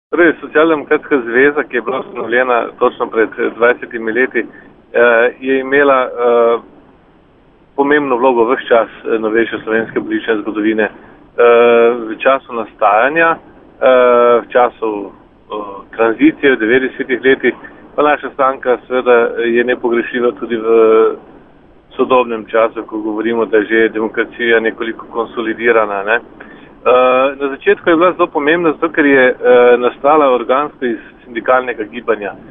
Torej, Socialdemokratska zveza, ki je bila ustanovljena točno pred 20 leti, je imela pomembno vlogo ves čas novejše slovenske politične zgodovine. V času nastajanja, v času tranzicije v 90 letih, pa naša stranka seveda je nepogrešljiva tudi v sodobnem času, ko govorimo, da je že demokracija nekoliko konsolidirana. Ne? Na začetku je bila zelo pomembna, zato ker je nastala organsko iz sindikalnega gibanja.